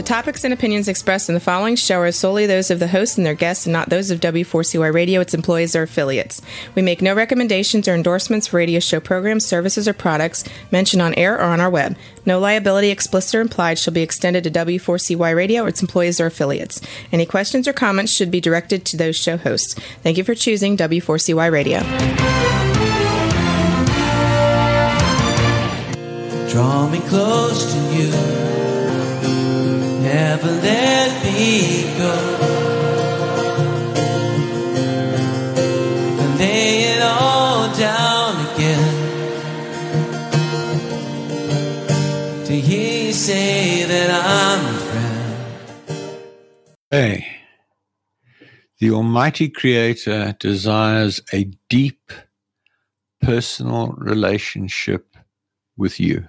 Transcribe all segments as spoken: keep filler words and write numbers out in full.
topics and opinions expressed in the following show are solely those of the host and their guests and not those of W four C Y Radio, its employees, or affiliates. We make no recommendations or endorsements for radio show programs, services, or products mentioned on air or on our web. No liability, explicit or implied, shall be extended to W four C Y Radio or its employees or affiliates. Any questions or comments should be directed to those show hosts. Thank you for choosing W four C Y Radio. Draw me close to you, never let me go, and lay it all down again, to hear you say that I'm a friend. Hey, the Almighty Creator desires a deep personal relationship with you.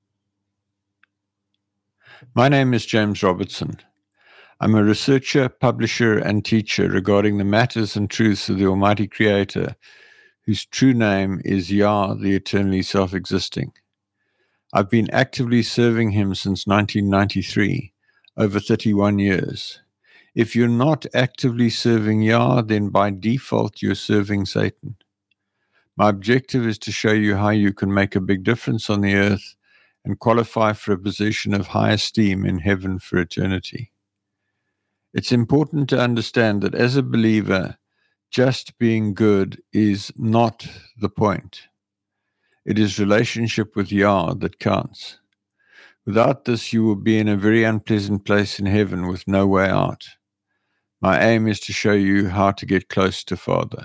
My name is James Robertson. I'm a researcher, publisher, and teacher regarding the matters and truths of the Almighty Creator, whose true name is Yah, the eternally self-existing. I've been actively serving him since nineteen ninety-three, over thirty-one years. If you're not actively serving Yah, then by default you're serving Satan. My objective is to show you how you can make a big difference on the earth and qualify for a position of high esteem in heaven for eternity. It's important to understand that as a believer, just being good is not the point. It is relationship with Yah that counts. Without this, you will be in a very unpleasant place in heaven with no way out. My aim is to show you how to get close to Father.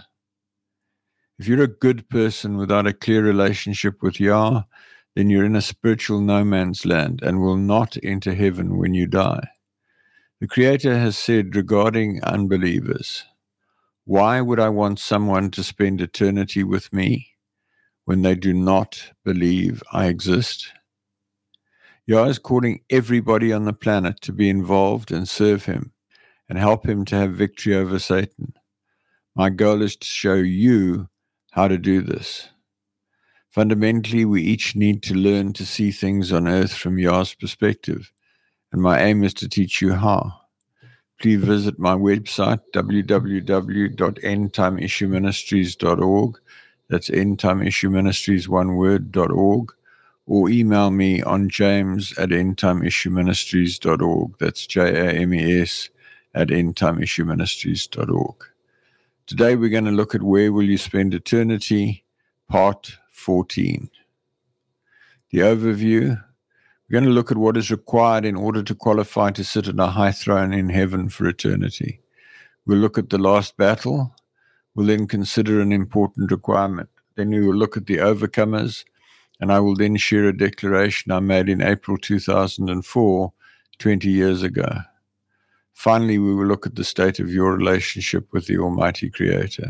If you're a good person without a clear relationship with Yah, then you're in a spiritual no man's land and will not enter heaven when you die. The Creator has said regarding unbelievers, why would I want someone to spend eternity with me when they do not believe I exist? Yah is calling everybody on the planet to be involved and serve him and help him to have victory over Satan. My goal is to show you how to do this. Fundamentally, we each need to learn to see things on earth from Yah's perspective, and my aim is to teach you how. Please visit my website, w w w dot end time issue ministries dot org. That's end time issue ministries, one word, dot org. Or email me on james at end time issue ministries dot org. That's J A M E S at end time issue ministries dot org. Today we're going to look at Where Will You Spend Eternity, Part fourteen. The overview, we're going to look at what is required in order to qualify to sit on a high throne in heaven for eternity. We'll look at the last battle. We'll then consider an important requirement. Then we will look at the overcomers, and I will then share a declaration I made in April two thousand four, twenty years ago. Finally, we will look at the state of your relationship with the Almighty Creator.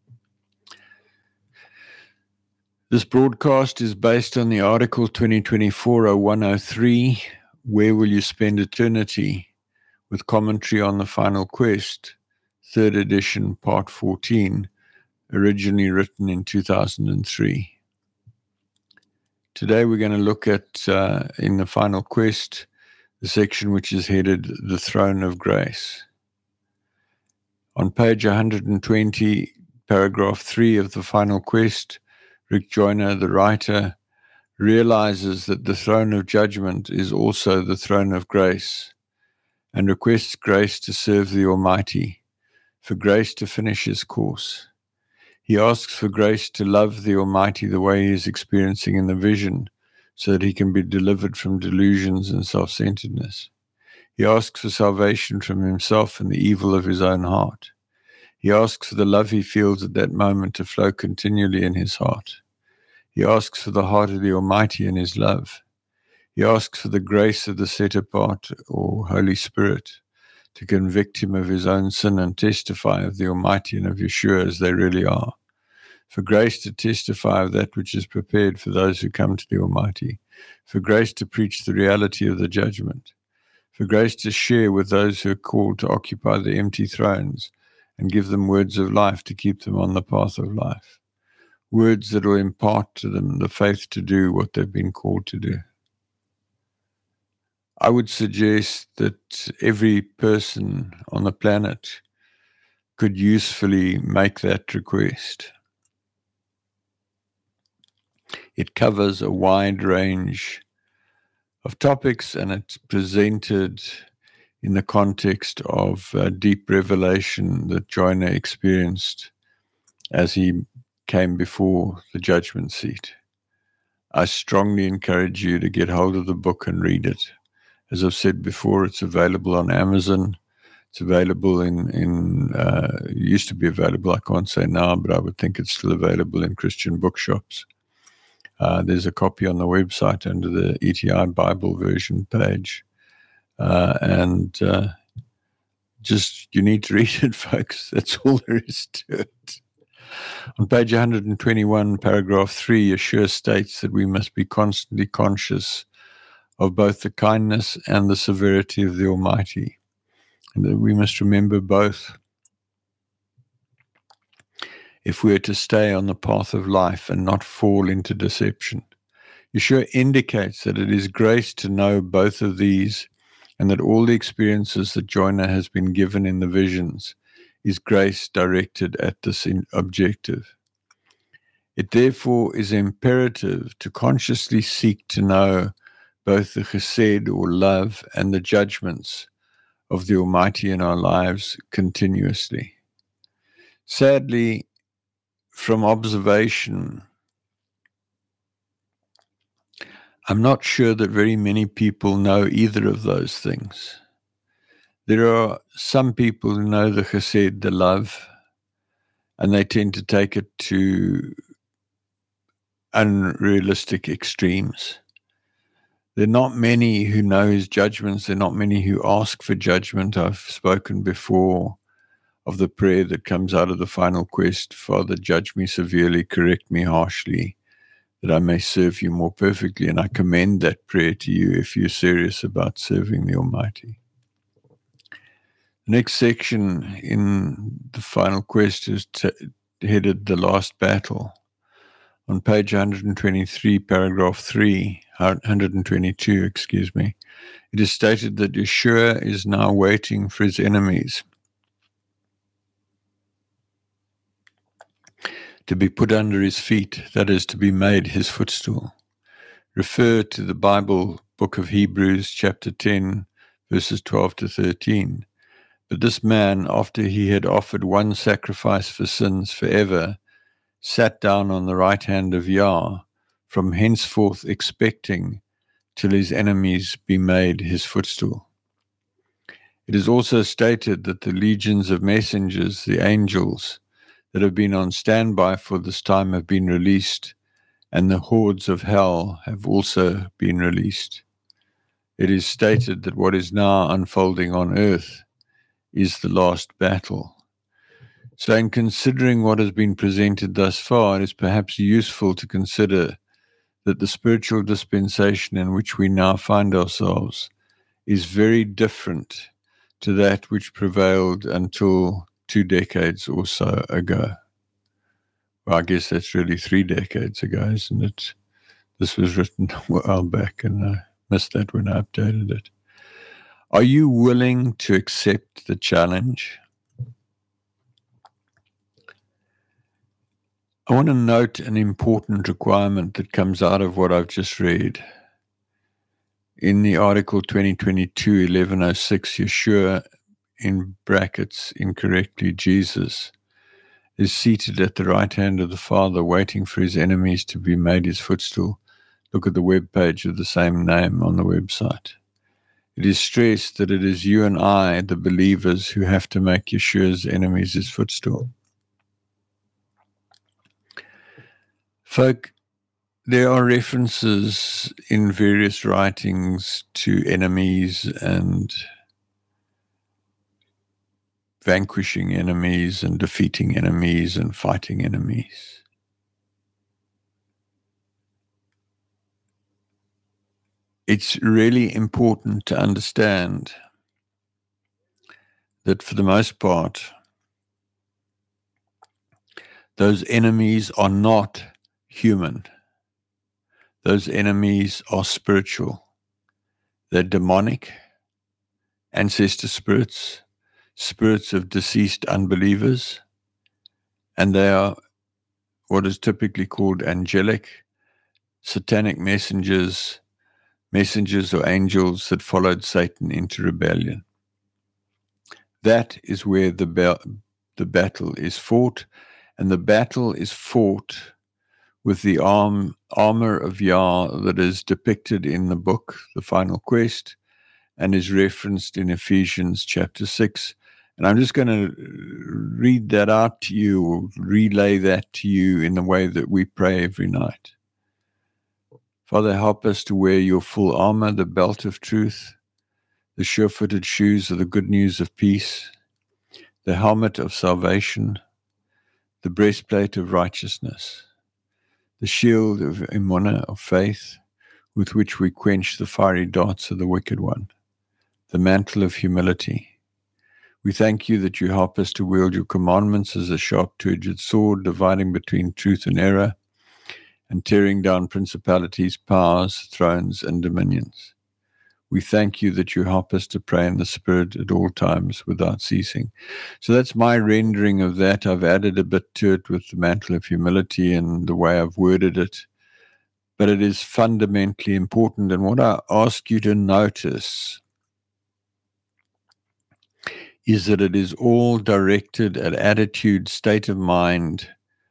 This broadcast is based on the article twenty twenty-four oh one oh three, Where Will You Spend Eternity, with commentary on the Final Quest, third edition, part fourteen, originally written in two thousand three. Today we're going to look at, uh, in the Final Quest, the section which is headed The Throne of Grace. On page one hundred twenty, paragraph three of the Final Quest, Rick Joyner, the writer, realizes that the throne of judgment is also the throne of grace and requests grace to serve the Almighty, for grace to finish his course. He asks for grace to love the Almighty the way he is experiencing in the vision, so that he can be delivered from delusions and self-centeredness. He asks for salvation from himself and the evil of his own heart. He asks for the love he feels at that moment to flow continually in his heart. He asks for the heart of the Almighty in his love. He asks for the grace of the set-apart or Holy Spirit to convict him of his own sin and testify of the Almighty and of Yeshua as they really are. For grace to testify of that which is prepared for those who come to the Almighty. For grace to preach the reality of the judgment. For grace to share with those who are called to occupy the empty thrones and give them words of life to keep them on the path of life. Words that will impart to them the faith to do what they've been called to do. I would suggest that every person on the planet could usefully make that request. It covers a wide range of topics, and it's presented in the context of uh, deep revelation that Jonah experienced as he came before the judgment seat. I strongly encourage you to get hold of the book and read it. As I've said before, it's available on Amazon. It's available in, in uh, it used to be available, I can't say now, but I would think it's still available in Christian bookshops. Uh, there's a copy on the website under the E T I Bible version page. Uh, and uh, just, you need to read it, folks. That's all there is to it. On page one hundred twenty-one, paragraph three, Yeshua states that we must be constantly conscious of both the kindness and the severity of the Almighty, and that we must remember both if we are to stay on the path of life and not fall into deception. Yeshua indicates that it is grace to know both of these, and that all the experiences that Jonah has been given in the visions is grace directed at this objective. It therefore is imperative to consciously seek to know both the chesed or love and the judgments of the Almighty in our lives continuously. Sadly, from observation, I'm not sure that very many people know either of those things. There are some people who know the chesed, the love, and they tend to take it to unrealistic extremes. There are not many who know his judgments. There are not many who ask for judgment. I've spoken before of the prayer that comes out of the final quest: Father, judge me severely, correct me harshly, that I may serve you more perfectly. And I commend that prayer to you if you're serious about serving the Almighty. The next section in the final quest is t- headed The Last Battle. On page one hundred twenty-three, paragraph three, one hundred twenty-two, excuse me, it is stated that Yeshua is now waiting for his enemies to be put under his feet, that is, to be made his footstool. Refer to the Bible book of Hebrews, chapter ten, verses twelve to thirteen. But this man, after he had offered one sacrifice for sins forever, sat down on the right hand of Yah, from henceforth expecting till his enemies be made his footstool. It is also stated that the legions of messengers, the angels, that have been on standby for this time have been released, and the hordes of hell have also been released. It is stated that what is now unfolding on earth is the last battle. So in considering what has been presented thus far, it is perhaps useful to consider that the spiritual dispensation in which we now find ourselves is very different to that which prevailed until two decades or so ago. Well, I guess that's really three decades ago, isn't it? This was written a while back, and I missed that when I updated it. Are you willing to accept the challenge? I want to note an important requirement that comes out of what I've just read. In the article twenty twenty-two eleven oh six, Yeshua, in brackets, incorrectly Jesus, is seated at the right hand of the Father, waiting for his enemies to be made his footstool. Look at the web page of the same name on the website. It is stressed that it is you and I, the believers, who have to make Yeshua's enemies his footstool. Folk, there are references in various writings to enemies and vanquishing enemies and defeating enemies and fighting enemies. It's really important to understand that for the most part, those enemies are not human. Those enemies are spiritual. They're demonic, ancestor spirits, spirits of deceased unbelievers, and they are what is typically called angelic, satanic messengers, messengers or angels that followed Satan into rebellion. That is where the, be- the battle is fought, and the battle is fought with the arm, armor of Yah that is depicted in the book, The Final Quest, and is referenced in Ephesians chapter six. And I'm just going to read that out to you, or relay that to you in the way that we pray every night. Father, help us to wear your full armor, the belt of truth, the sure-footed shoes of the good news of peace, the helmet of salvation, the breastplate of righteousness, the shield of emunah, of faith, with which we quench the fiery darts of the wicked one, the mantle of humility. We thank you that you help us to wield your commandments as a sharp two-edged sword, dividing between truth and error, and tearing down principalities, powers, thrones, and dominions. We thank you that you help us to pray in the Spirit at all times without ceasing. So that's my rendering of that. I've added a bit to it with the mantle of humility and the way I've worded it. But it is fundamentally important. And what I ask you to notice is that it is all directed at attitude, state of mind,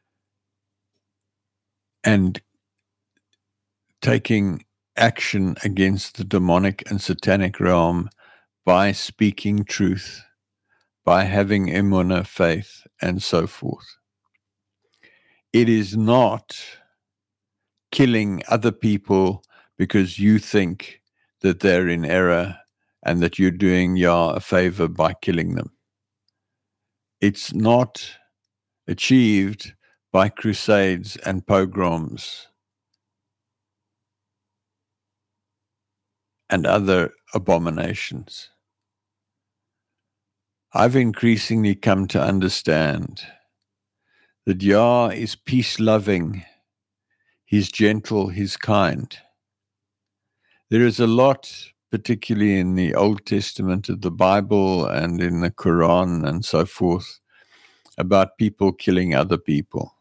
and taking action against the demonic and satanic realm by speaking truth, by having emunah, faith, and so forth. It is not killing other people because you think that they're in error and that you're doing Yah a favor by killing them. It's not achieved by crusades and pogroms and other abominations. I've increasingly come to understand that Yah is peace-loving, He's gentle, He's kind. There is a lot, particularly in the Old Testament of the Bible and in the Quran and so forth, about people killing other people.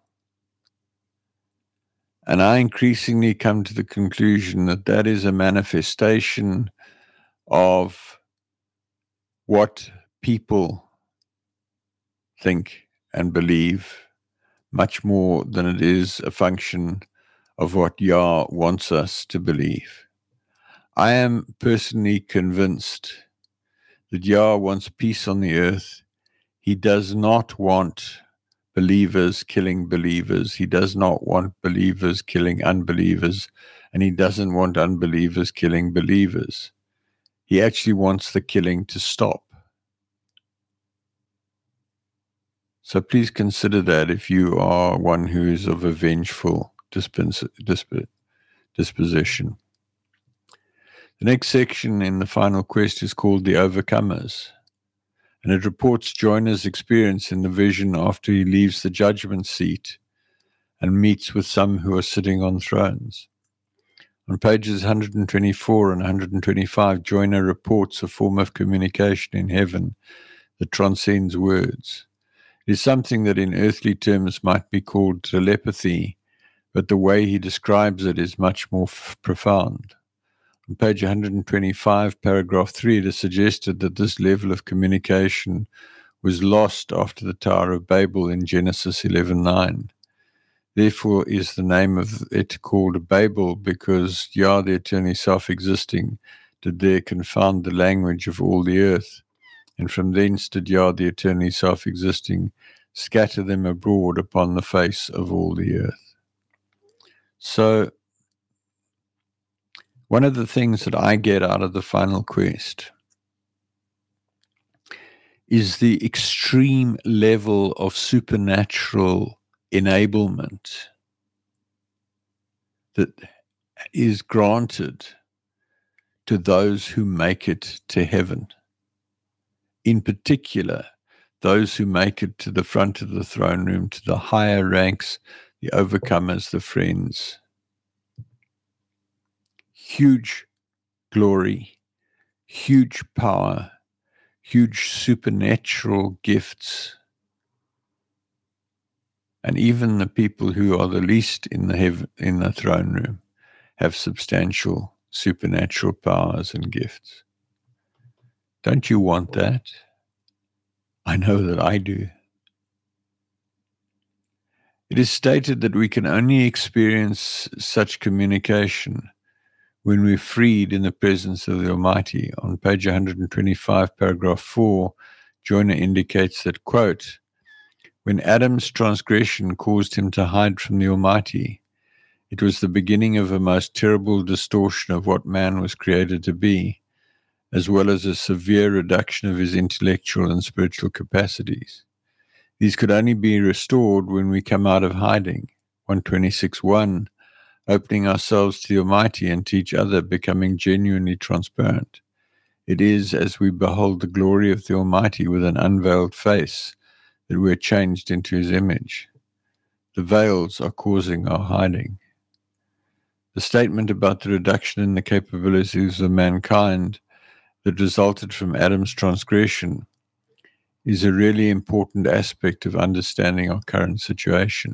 And I increasingly come to the conclusion that that is a manifestation of what people think and believe, much more than it is a function of what Yah wants us to believe. I am personally convinced that Yah wants peace on the earth. He does not want believers killing believers. He does not want believers killing unbelievers, and he doesn't want unbelievers killing believers. He actually wants the killing to stop. So please consider that if you are one who is of a vengeful dispens- disp- disposition. The next section in the final quest is called The Overcomers, and it reports Jonah's experience in the vision after he leaves the judgment seat and meets with some who are sitting on thrones. On pages one hundred twenty-four and one hundred twenty-five, Jonah reports a form of communication in heaven that transcends words. It is something that in earthly terms might be called telepathy, but the way he describes it is much more f- profound. On page one hundred twenty-five, paragraph three, it is suggested that this level of communication was lost after the Tower of Babel in Genesis eleven nine. Therefore is the name of it called Babel, because Yah, the eternally self-existing, did there confound the language of all the earth. And from thence did Yah, the eternally self-existing, scatter them abroad upon the face of all the earth. So, one of the things that I get out of the final quest is the extreme level of supernatural enablement that is granted to those who make it to heaven. In particular, those who make it to the front of the throne room, to the higher ranks, the overcomers, the friends. Huge glory, huge power, huge supernatural gifts. And even the people who are the least in the heaven, in the throne room have substantial supernatural powers and gifts. Don't you want that? I know that I do. It is stated that we can only experience such communication when we're freed in the presence of the Almighty. On page one hundred twenty-five, paragraph four, Joyner indicates that, quote, when Adam's transgression caused him to hide from the Almighty, it was the beginning of a most terrible distortion of what man was created to be, as well as a severe reduction of his intellectual and spiritual capacities. These could only be restored when we come out of hiding. one twenty-six one, opening ourselves to the Almighty and to each other, becoming genuinely transparent. It is as we behold the glory of the Almighty with an unveiled face that we are changed into his image. The veils are causing our hiding. The statement about the reduction in the capabilities of mankind that resulted from Adam's transgression is a really important aspect of understanding our current situation.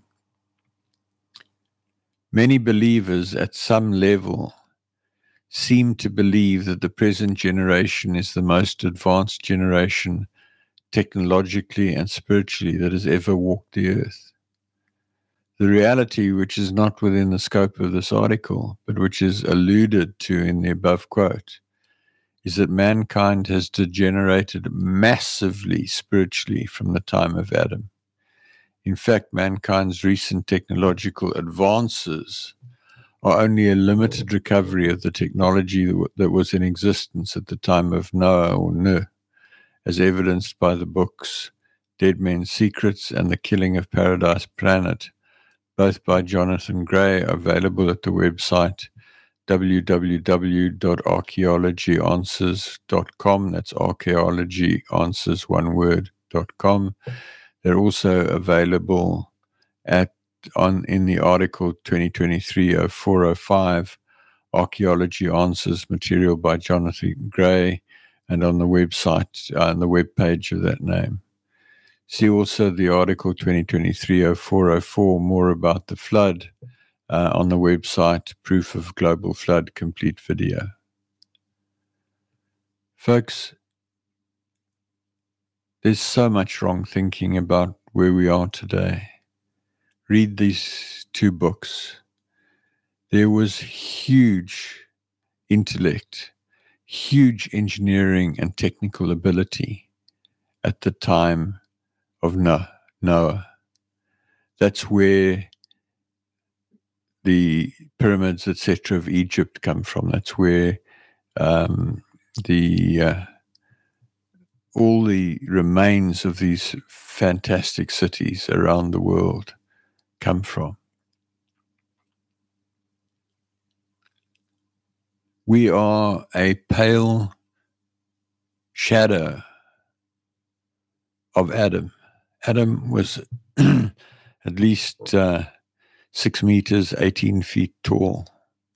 Many believers at some level seem to believe that the present generation is the most advanced generation technologically and spiritually that has ever walked the earth. The reality, which is not within the scope of this article, but which is alluded to in the above quote, is that mankind has degenerated massively spiritually from the time of Adam. In fact, mankind's recent technological advances are only a limited recovery of the technology that was in existence at the time of Noah or Nuh, as evidenced by the books Dead Men's Secrets and The Killing of Paradise Planet, both by Jonathan Gray, available at the website w w w dot archaeology answers dot com. That's archaeology answers, one word, dot com. They're also available at on in the article twenty twenty-three oh four oh five, Archaeology Answers, material by Jonathan Gray, and on the website, uh, on the web page of that name. See also the article twenty twenty-three oh four oh four, more about the flood, uh, on the website, Proof of Global Flood, complete video. Folks, there's so much wrong thinking about where we are today. Read these two books. There was huge intellect, huge engineering and technical ability at the time of Noah. That's where the pyramids, et cetera, of Egypt come from. That's where um, the uh, all the remains of these fantastic cities around the world come from. We are a pale shadow of Adam. Adam was at least uh, six meters, eighteen feet tall,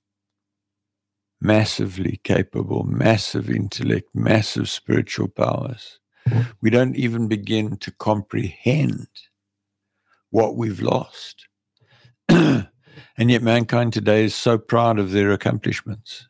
massively capable, massive intellect, massive spiritual powers. We don't even begin to comprehend what we've lost. And yet mankind today is so proud of their accomplishments.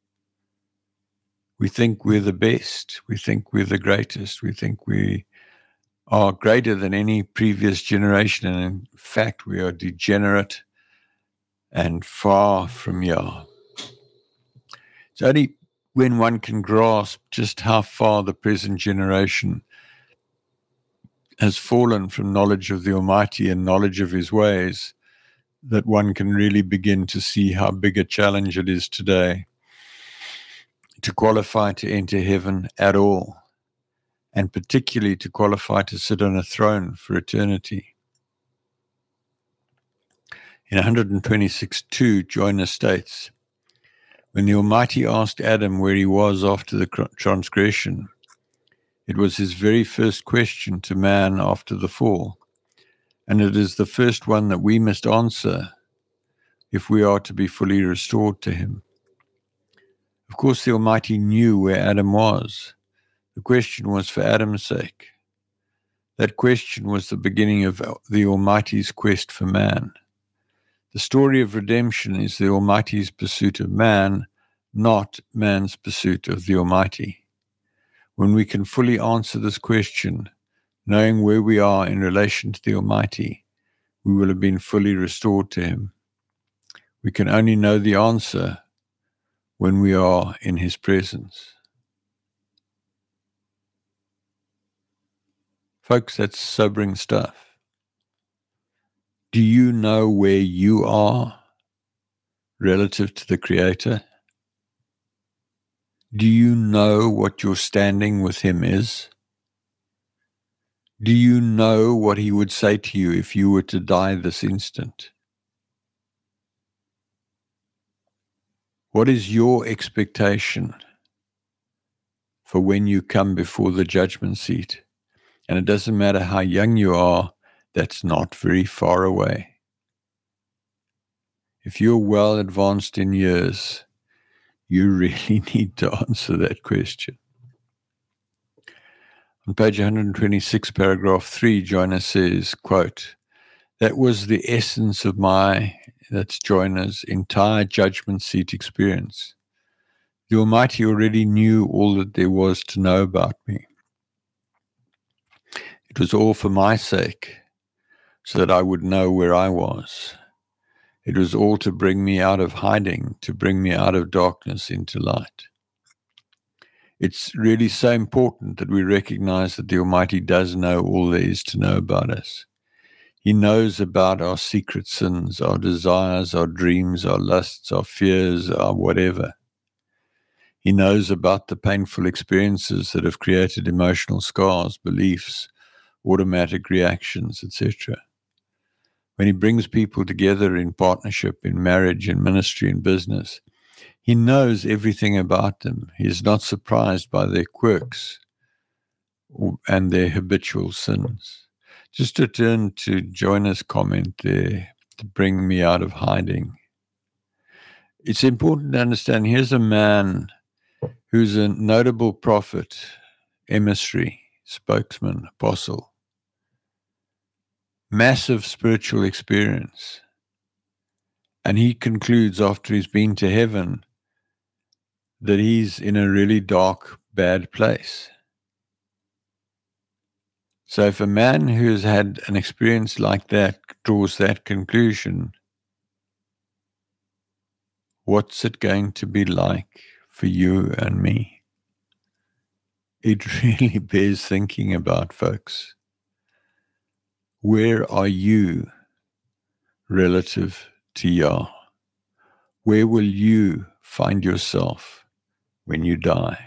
We think we're the best. We think we're the greatest. We think we are greater than any previous generation. And in fact, we are degenerate and far from Yah. It's only when one can grasp just how far the present generation has fallen from knowledge of the Almighty and knowledge of his ways that one can really begin to see how big a challenge it is today to qualify to enter heaven at all, and particularly to qualify to sit on a throne for eternity. In one twenty-six two, Joyner states, when the Almighty asked Adam where he was after the transgression, it was his very first question to man after the fall, and it is the first one that we must answer if we are to be fully restored to him. Of course, the Almighty knew where Adam was. The question was for Adam's sake. That question was the beginning of the Almighty's quest for man. The story of redemption is the Almighty's pursuit of man, not man's pursuit of the Almighty. When we can fully answer this question, knowing where we are in relation to the Almighty, we will have been fully restored to Him. We can only know the answer when we are in His presence. Folks, that's sobering stuff. Do you know where you are relative to the Creator? Do you know what your standing with Him is? Do you know what He would say to you if you were to die this instant? What is your expectation for when you come before the judgment seat? And it doesn't matter how young you are, that's not very far away. If you're well advanced in years, you really need to answer that question. On page one hundred twenty-six, paragraph three, Joyner says, quote, "That was the essence of my," that's Joyner's, "entire judgment seat experience. The Almighty already knew all that there was to know about me. It was all for my sake, so that I would know where I was. It was all to bring me out of hiding, to bring me out of darkness into light." It's really so important that we recognize that the Almighty does know all there is to know about us. He knows about our secret sins, our desires, our dreams, our lusts, our fears, our whatever. He knows about the painful experiences that have created emotional scars, beliefs, automatic reactions, et cetera. When He brings people together in partnership, in marriage, in ministry, in business, He knows everything about them. He is not surprised by their quirks and their habitual sins. Just to turn to Joyner's comment there, to bring me out of hiding. It's important to understand, here's a man who's a notable prophet, emissary, spokesman, apostle. Massive spiritual experience. And he concludes after he's been to heaven that he's in a really dark, bad place. So if a man who's had an experience like that draws that conclusion, what's it going to be like for you and me? It really bears thinking about, folks. Where are you relative to Yah? Where will you find yourself when you die?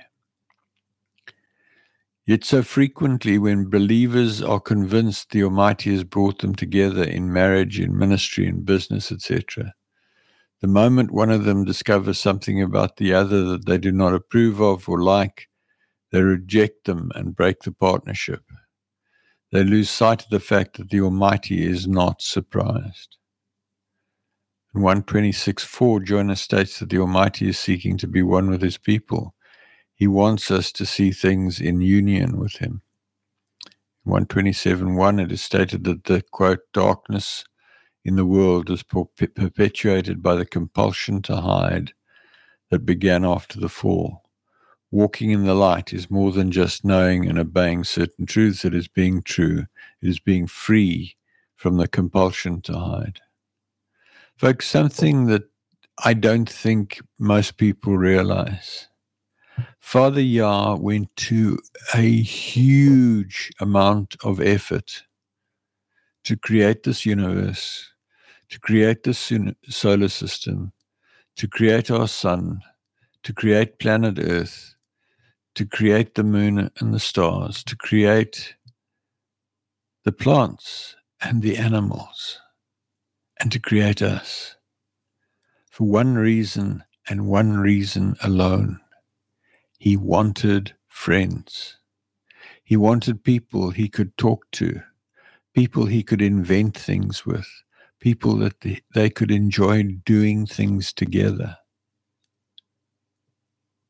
Yet so frequently when believers are convinced the Almighty has brought them together in marriage, in ministry, in business, et cetera, the moment one of them discovers something about the other that they do not approve of or like, they reject them and break the partnership. They lose sight of the fact that the Almighty is not surprised. In one twenty-six four, Joyner states that the Almighty is seeking to be one with His people. He wants us to see things in union with Him. In one twenty-seven one, it is stated that the, quote, "darkness in the world is perpetuated by the compulsion to hide that began after the fall. Walking in the light is more than just knowing and obeying certain truths. It is being true. It is being free from the compulsion to hide." Folks, something that I don't think most people realize. Father Yah went to a huge amount of effort to create this universe, to create this solar system, to create our sun, to create planet Earth, to create the moon and the stars, to create the plants and the animals, and to create us. For one reason and one reason alone. He wanted friends. He wanted people he could talk to, people he could invent things with, people that they could enjoy doing things together.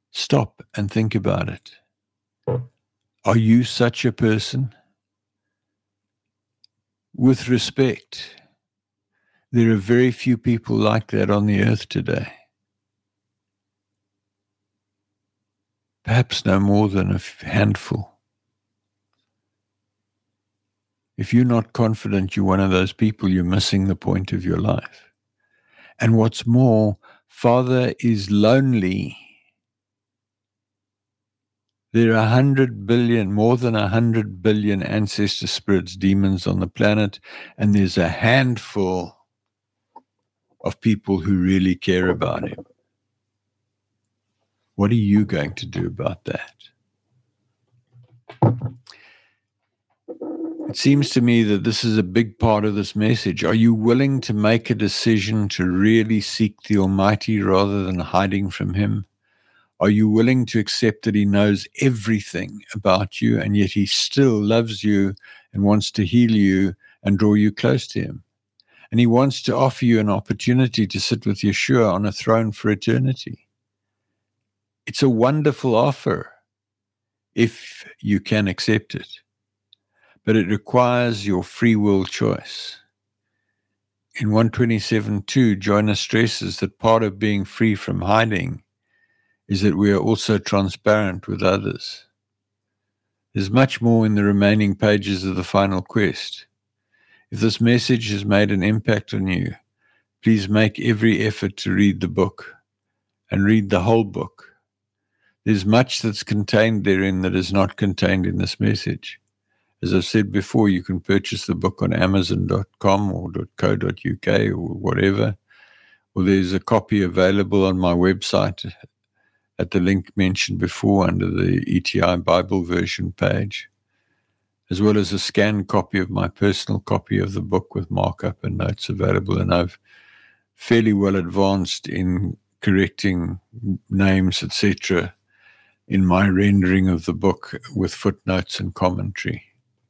Stop and think about it. Are you such a person? With respect, there are very few people like that on the earth today. Perhaps no more than a handful. If you're not confident you're one of those people, you're missing the point of your life. And what's more, Father is lonely. There are a hundred billion, more than a hundred billion ancestor spirits, demons on the planet, and there's a handful of people who really care about him. What are you going to do about that? It seems to me that this is a big part of this message. Are you willing to make a decision to really seek the Almighty rather than hiding from him? Are you willing to accept that he knows everything about you and yet he still loves you and wants to heal you and draw you close to him? And he wants to offer you an opportunity to sit with Yeshua on a throne for eternity. It's a wonderful offer if you can accept it. But it requires your free will choice. In one twenty-seven two, Joyner stresses that part of being free from hiding is that we are also transparent with others. There's much more in the remaining pages of the final quest. If this message has made an impact on you, please make every effort to read the book and read the whole book. There's much that's contained therein that is not contained in this message. As I've said before, you can purchase the book on amazon dot com or .co dot uk or whatever, or there's a copy available on my website at the link mentioned before under the E T I Bible version page, as well as a scanned copy of my personal copy of the book with markup and notes available. And I've fairly well advanced in correcting names, et cetera, in my rendering of the book with footnotes and commentary.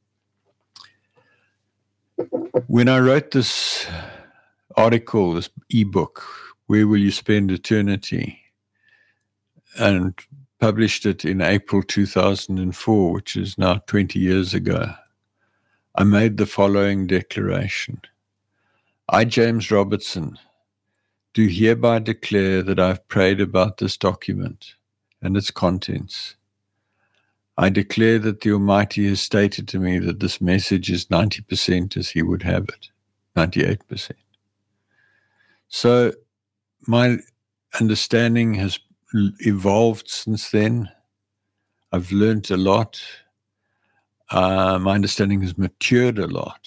When I wrote this article, this ebook, Where Will You Spend Eternity, and published it in April two thousand four, which is now twenty years ago, I made the following declaration. I, James Robertson, do hereby declare that I've prayed about this document and its contents. I declare that the Almighty has stated to me that this message is ninety percent as he would have it, ninety-eight percent. So my understanding has evolved since then. I've learned a lot. Uh, my understanding has matured a lot.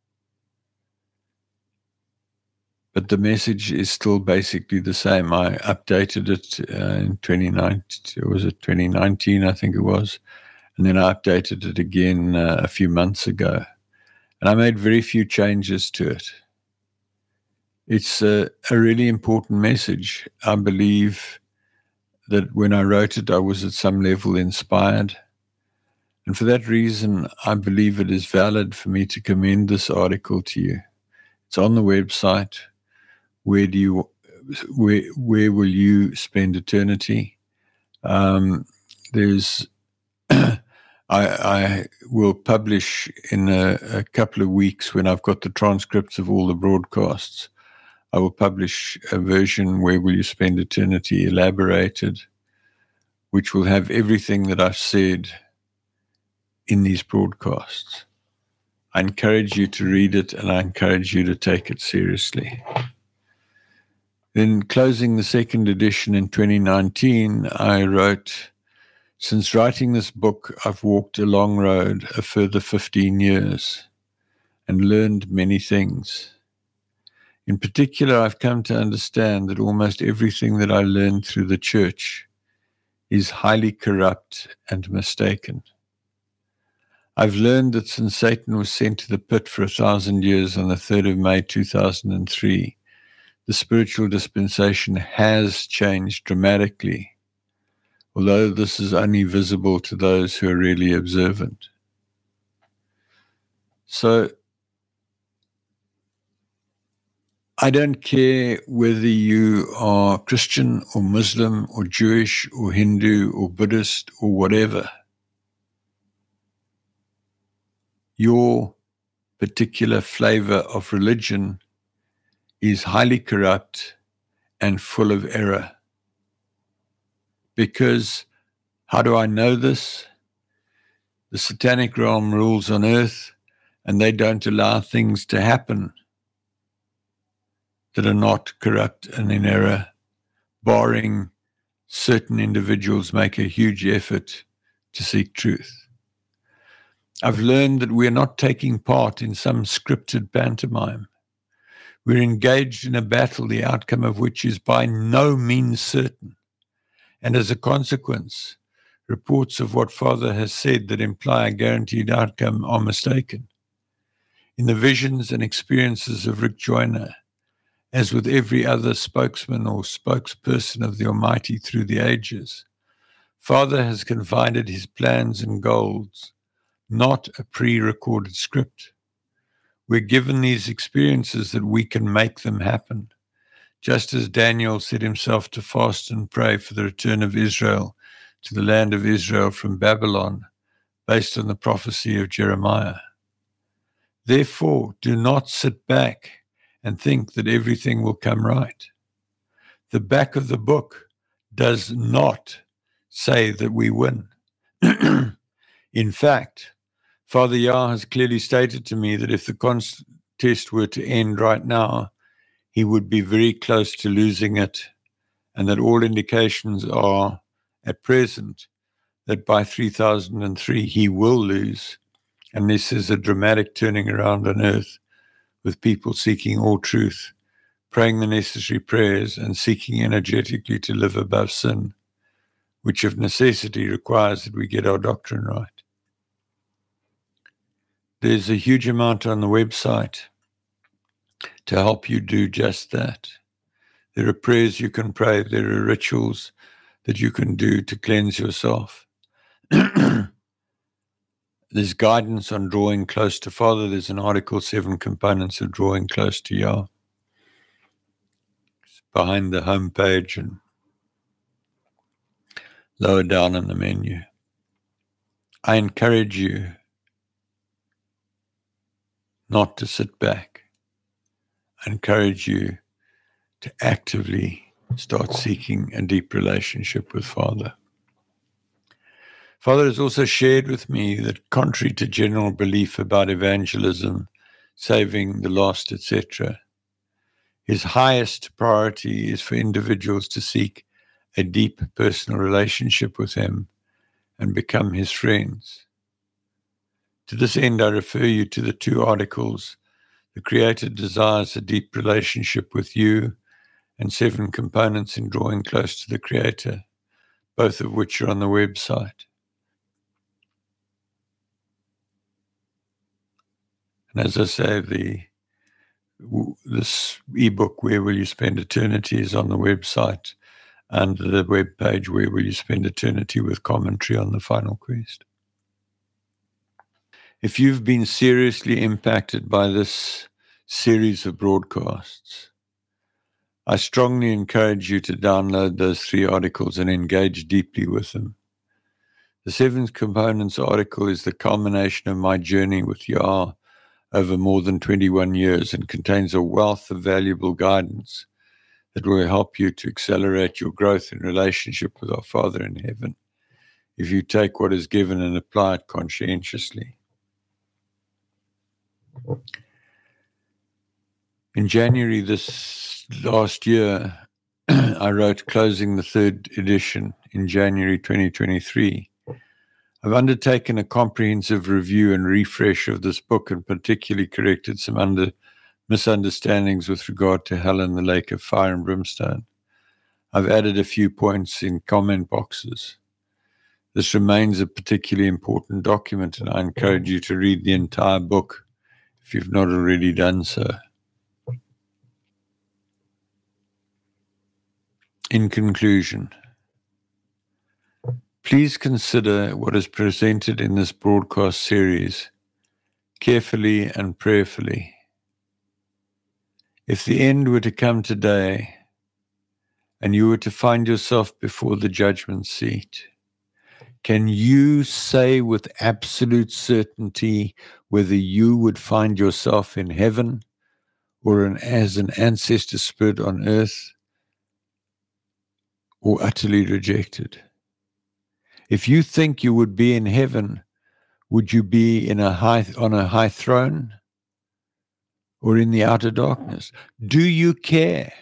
But the message is still basically the same. I updated it uh, in twenty nineteen, was it twenty nineteen, I think it was. And then I updated it again uh, a few months ago. And I made very few changes to it. It's a, a really important message. I believe that when I wrote it, I was at some level inspired. And for that reason, I believe it is valid for me to commend this article to you. It's on the website. Where do you, where, where will you spend eternity? Um, there's, I, I will publish in a, a couple of weeks when I've got the transcripts of all the broadcasts. I will publish a version, Where Will You Spend Eternity, elaborated, which will have everything that I've said in these broadcasts. I encourage you to read it, and I encourage you to take it seriously. Then, closing the second edition in twenty nineteen, I wrote, since writing this book, I've walked a long road, a further fifteen years, and learned many things. In particular, I've come to understand that almost everything that I learned through the church is highly corrupt and mistaken. I've learned that since Satan was sent to the pit for a thousand years on the third of May two thousand three, the spiritual dispensation has changed dramatically, although this is only visible to those who are really observant. So I don't care whether you are Christian or Muslim or Jewish or Hindu or Buddhist or whatever. Your particular flavor of religion is highly corrupt and full of error. Because how do I know this? The satanic realm rules on earth, and they don't allow things to happen that are not corrupt and in error, barring certain individuals make a huge effort to seek truth. I've learned that we're not taking part in some scripted pantomime. We're engaged in a battle, the outcome of which is by no means certain. And as a consequence, reports of what Father has said that imply a guaranteed outcome are mistaken. In the visions and experiences of Rick Joyner, as with every other spokesman or spokesperson of the Almighty through the ages, Father has confided his plans and goals, not a pre-recorded script. We're given these experiences that we can make them happen. Just as Daniel set himself to fast and pray for the return of Israel to the land of Israel from Babylon, based on the prophecy of Jeremiah. Therefore, do not sit back and think that everything will come right. The back of the book does not say that we win. In fact, Father Yah has clearly stated to me that if the contest were to end right now, he would be very close to losing it, and that all indications are, at present, that by three thousand three he will lose, unless there's a dramatic turning around on earth with people seeking all truth, praying the necessary prayers, and seeking energetically to live above sin, which of necessity requires that we get our doctrine right. There's a huge amount on the website to help you do just that. There are prayers you can pray. There are rituals that you can do to cleanse yourself. There's guidance on drawing close to Father. There's an article, Seven Components of Drawing Close to Yah. It's behind the home page and lower down in the menu. I encourage you not to sit back. I encourage you to actively start seeking a deep relationship with Father. Father has also shared with me that contrary to general belief about evangelism, saving the lost, et cetera, his highest priority is for individuals to seek a deep personal relationship with him and become his friends. To this end, I refer you to the two articles, The Creator Desires a Deep Relationship with You, and Seven Components in Drawing Close to the Creator, both of which are on the website. And as I say, the this ebook, Where Will You Spend Eternity, is on the website under the webpage, Where Will You Spend Eternity, with commentary on the Final Quest. If you've been seriously impacted by this series of broadcasts, I strongly encourage you to download those three articles and engage deeply with them. The Seven Components article is the culmination of my journey with Yah over more than twenty-one years and contains a wealth of valuable guidance that will help you to accelerate your growth in relationship with our Father in heaven if you take what is given and apply it conscientiously. In January this last year, I wrote Closing the Third Edition in January twenty twenty-three. I've undertaken a comprehensive review and refresh of this book and particularly corrected some under, misunderstandings with regard to hell and the lake of fire and brimstone. I've added a few points in comment boxes. This remains a particularly important document, and I encourage you to read the entire book if you've not already done so. In conclusion, please consider what is presented in this broadcast series carefully and prayerfully. If the end were to come today and you were to find yourself before the judgment seat, can you say with absolute certainty whether you would find yourself in heaven or an, as an ancestor spirit on earth, or utterly rejected? If you think you would be in heaven, would you be in a high, on a high throne or in the outer darkness? Do you care?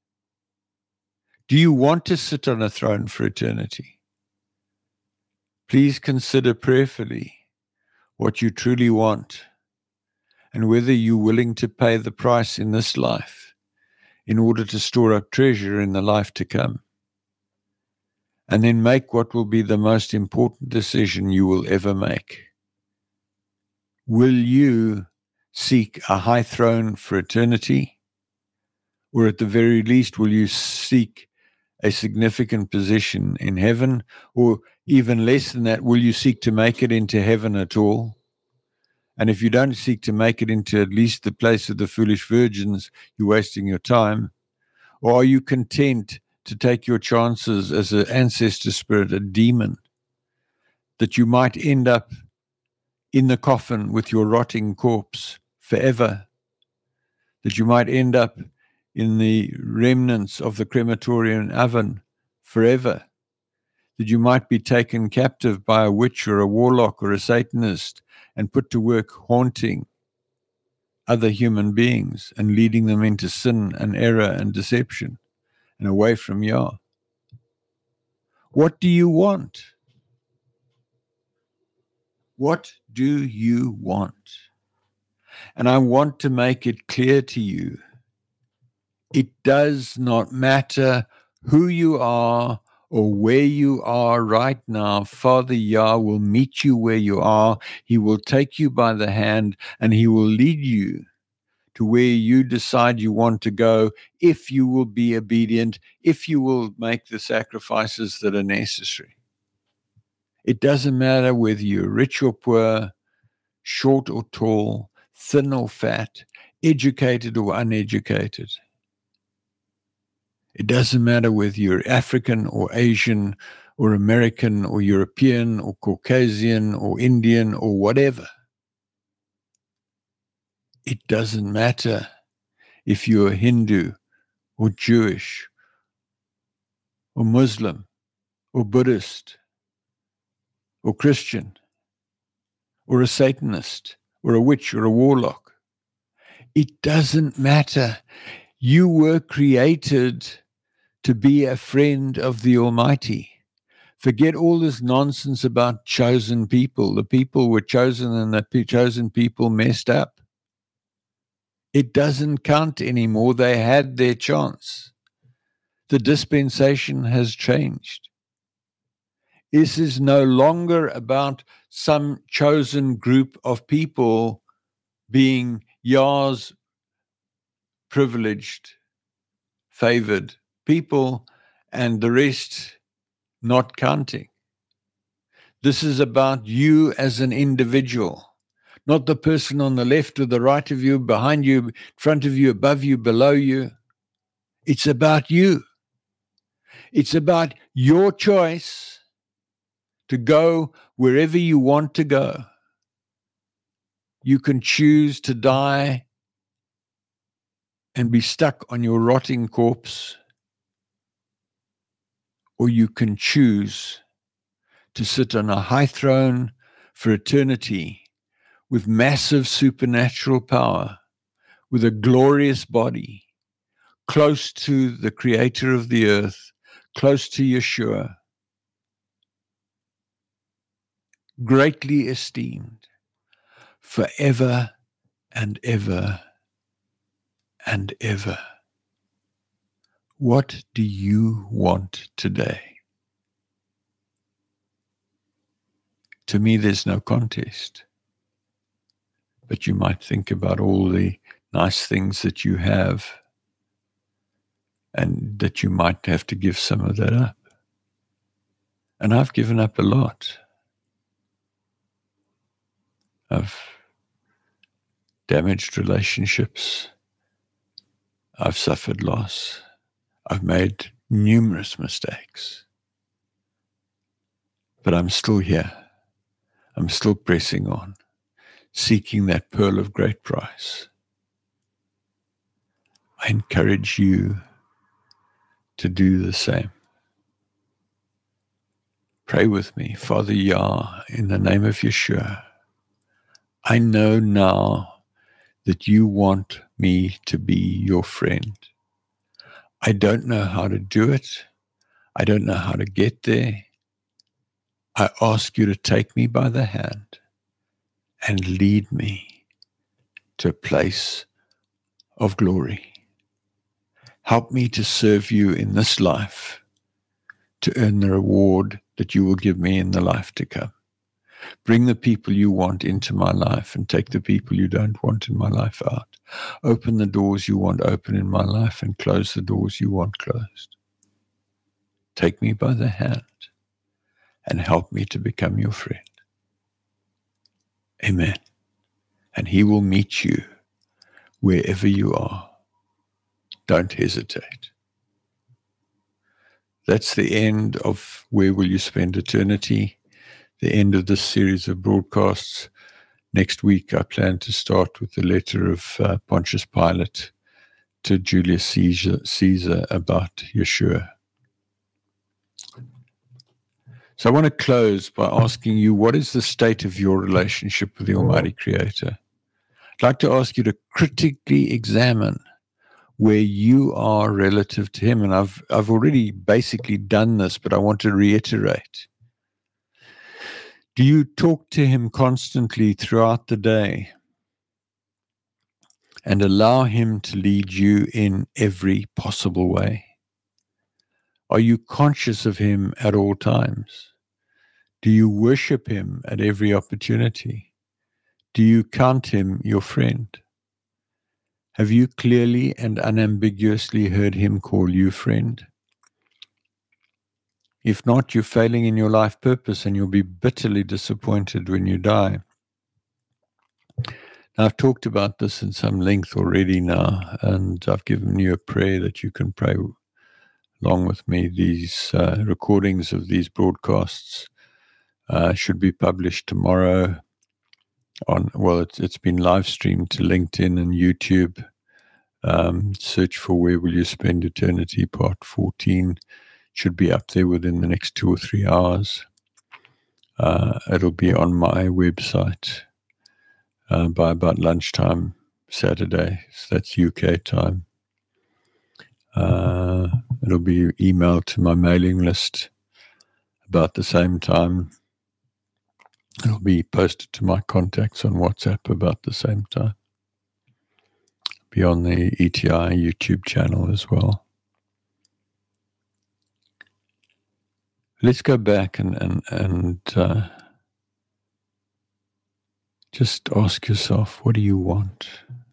Do you want to sit on a throne for eternity? Please consider prayerfully what you truly want and whether you're willing to pay the price in this life in order to store up treasure in the life to come. And then make what will be the most important decision you will ever make. Will you seek a high throne for eternity? Or at the very least, will you seek a significant position in heaven? Or even less than that, will you seek to make it into heaven at all? And if you don't seek to make it into at least the place of the foolish virgins, you're wasting your time. Or are you content to take your chances as an ancestor spirit, a demon, that you might end up in the coffin with your rotting corpse forever, that you might end up in the remnants of the crematorium oven forever, that you might be taken captive by a witch or a warlock or a Satanist and put to work haunting other human beings and leading them into sin and error and deception and away from Yah. What do you want? What do you want? And I want to make it clear to you, it does not matter who you are or where you are right now. Father Yah will meet you where you are. He will take you by the hand and he will lead you to where you decide you want to go, if you will be obedient, if you will make the sacrifices that are necessary. It doesn't matter whether you're rich or poor, short or tall, thin or fat, educated or uneducated. It doesn't matter whether you're African or Asian or American or European or Caucasian or Indian or whatever. It doesn't matter if you're Hindu or Jewish or Muslim or Buddhist or Christian or a Satanist or a witch or a warlock. It doesn't matter. You were created to be a friend of the Almighty. Forget all this nonsense about chosen people. The people were chosen and the chosen people messed up. It doesn't count anymore. They had their chance. The dispensation has changed. This is no longer about some chosen group of people being Yah's privileged, favored people and the rest not counting. This is about you as an individual. Not the person on the left or the right of you, behind you, in front of you, above you, below you. It's about you. It's about your choice to go wherever you want to go. You can choose to die and be stuck on your rotting corpse, or you can choose to sit on a high throne for eternity with massive supernatural power, with a glorious body, close to the creator of the earth, close to Yeshua, greatly esteemed, forever and ever and ever. What do you want today? To me, there's no contest. But you might think about all the nice things that you have and that you might have to give some of that up. And I've given up a lot. I've damaged relationships. I've suffered loss. I've made numerous mistakes. But I'm still here. I'm still pressing on, seeking that pearl of great price. I encourage you to do the same. Pray with me. Father Yah, in the name of Yeshua, I know now that you want me to be your friend. I don't know how to do it. I don't know how to get there. I ask you to take me by the hand and lead me to a place of glory. Help me to serve you in this life, to earn the reward that you will give me in the life to come. Bring the people you want into my life and take the people you don't want in my life out. Open the doors you want open in my life and close the doors you want closed. Take me by the hand and help me to become your friend. Amen. And he will meet you wherever you are. Don't hesitate. That's the end of Where Will You Spend Eternity, the end of this series of broadcasts. Next week, I plan to start with the letter of uh, Pontius Pilate to Julius Caesar, Caesar about Yeshua. So I want to close by asking you, what is the state of your relationship with the Almighty Creator? I'd like to ask you to critically examine where you are relative to him. And I've I've already basically done this, but I want to reiterate. Do you talk to him constantly throughout the day and allow him to lead you in every possible way? Are you conscious of him at all times? Do you worship him at every opportunity? Do you count him your friend? Have you clearly and unambiguously heard him call you friend? If not, you're failing in your life purpose and you'll be bitterly disappointed when you die. Now, I've talked about this in some length already now, and I've given you a prayer that you can pray along with me. These uh, recordings of these broadcasts uh, should be published tomorrow. On well, it's it's been live streamed to LinkedIn and YouTube. Um, search for Where Will You Spend Eternity, Part fourteen. Should be up there within the next two or three hours. Uh, it'll be on my website uh, by about lunchtime Saturday. So that's U K time. Uh, it'll be emailed to my mailing list about the same time. It'll be posted to my contacts on WhatsApp about the same time. Be on the E T I YouTube channel as well. Let's go back and and and uh, just ask yourself, what do you want?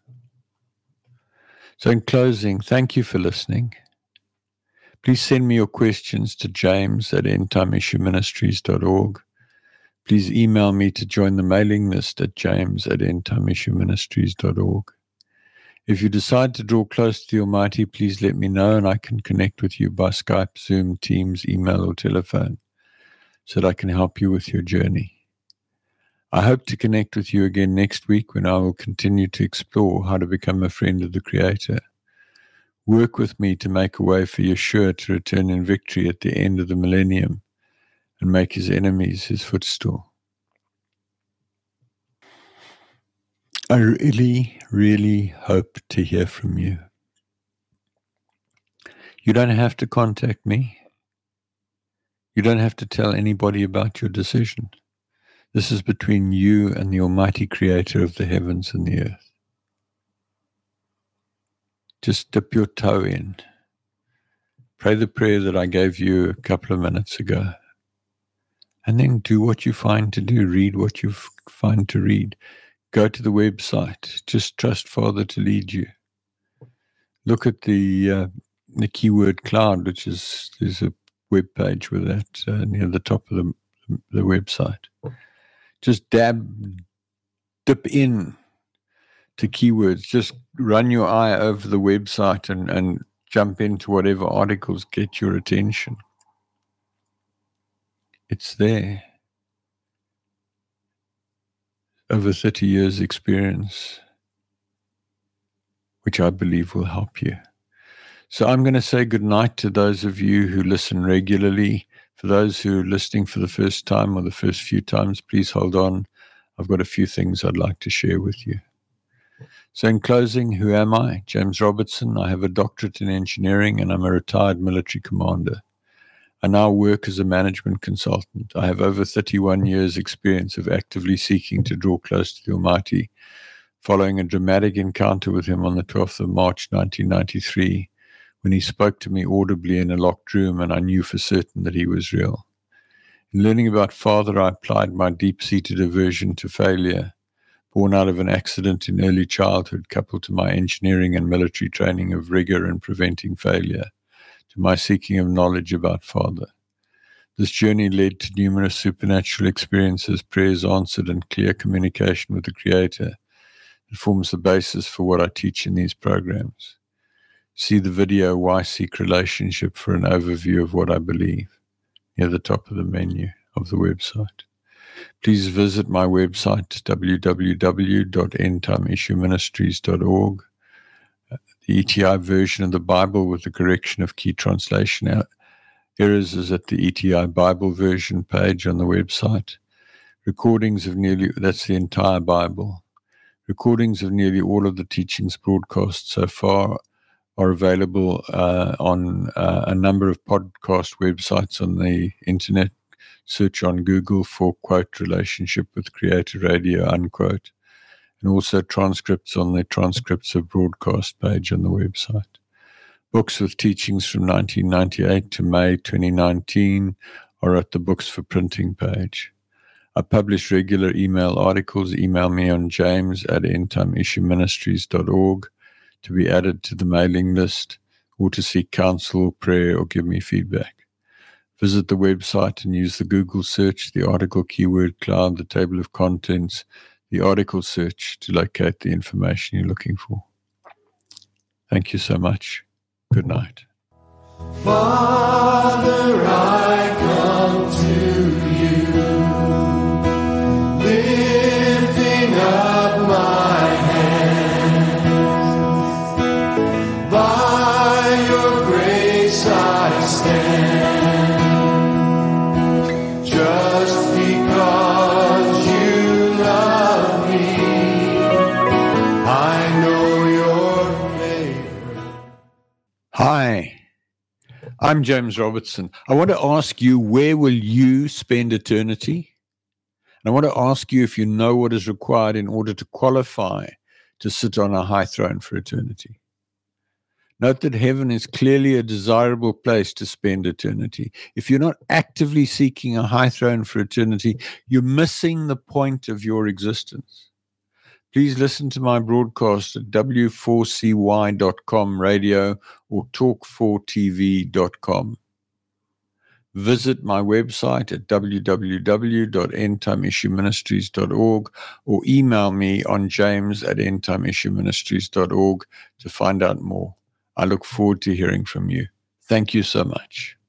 So in closing, thank you for listening. Please send me your questions to james at endtimeissueministries dot org. Please email me to join the mailing list at james at endtimeissueministries dot org. If you decide to draw close to the Almighty, please let me know and I can connect with you by Skype, Zoom, Teams, email, or telephone so that I can help you with your journey. I hope to connect with you again next week when I will continue to explore how to become a friend of the Creator. Work with me to make a way for Yeshua to return in victory at the end of the millennium and make his enemies his footstool. I really, really hope to hear from you. You don't have to contact me. You don't have to tell anybody about your decision. This is between you and the Almighty Creator of the heavens and the earth. Just dip your toe in. Pray the prayer that I gave you a couple of minutes ago. And then do what you find to do. Read what you find to read. Go to the website. Just trust Father to lead you. Look at the uh, the keyword cloud, which is there's a web page with that uh, near the top of the the website. Just dab, dip in to keywords. Just run your eye over the website and, and jump into whatever articles get your attention. It's there. Over thirty years experience, which I believe will help you. So I'm going to say goodnight to those of you who listen regularly. For those who are listening for the first time or the first few times, please hold on. I've got a few things I'd like to share with you. So in closing, who am I? James Robertson. I have a doctorate in engineering and I'm a retired military commander. I now work as a management consultant. I have over thirty-one years experience of actively seeking to draw close to the Almighty, following a dramatic encounter with him on the twelfth of March, nineteen ninety-three, when he spoke to me audibly in a locked room and I knew for certain that he was real. In learning about Father, I applied my deep-seated aversion to failure, born out of an accident in early childhood, coupled to my engineering and military training of rigor in preventing failure, to my seeking of knowledge about Father. This journey led to numerous supernatural experiences, prayers answered, and clear communication with the Creator. It forms the basis for what I teach in these programs. See the video, Why Seek Relationship, for an overview of what I believe, near the top of the menu of the website. Please visit my website, w w w dot end time issue ministries dot org. The E T I version of the Bible with the correction of key translation errors is at the E T I Bible version page on the website. Recordings of nearly, that's the entire Bible. Recordings of nearly all of the teachings broadcast so far are available uh, on uh, a number of podcast websites on the internet. Search on Google for, quote, Relationship with Creator Radio, unquote, and also transcripts on the Transcripts of Broadcast page on the website. Books with teachings from nineteen ninety-eight to May twenty nineteen are at the Books for Printing page. I publish regular email articles. Email me on james at end time issue ministries dot org to be added to the mailing list or to seek counsel, prayer, or give me feedback. Visit the website and use the Google search, the article keyword cloud, the table of contents, the article search to locate the information you're looking for. Thank you so much. Good night. Father, I come to you, lifting up my hands. By your grace I stand, just because you love me. I know your favorite. Hi, I'm James Robertson. I want to ask you, where will you spend eternity? And I want to ask you if you know what is required in order to qualify to sit on a high throne for eternity. Note that heaven is clearly a desirable place to spend eternity. If you're not actively seeking a high throne for eternity, you're missing the point of your existence. Please listen to my broadcast at w four c y dot com radio or talk four t v dot com. Visit my website at w w w dot end time issue ministries dot org or email me on james at end time issue ministries dot org to find out more. I look forward to hearing from you. Thank you so much.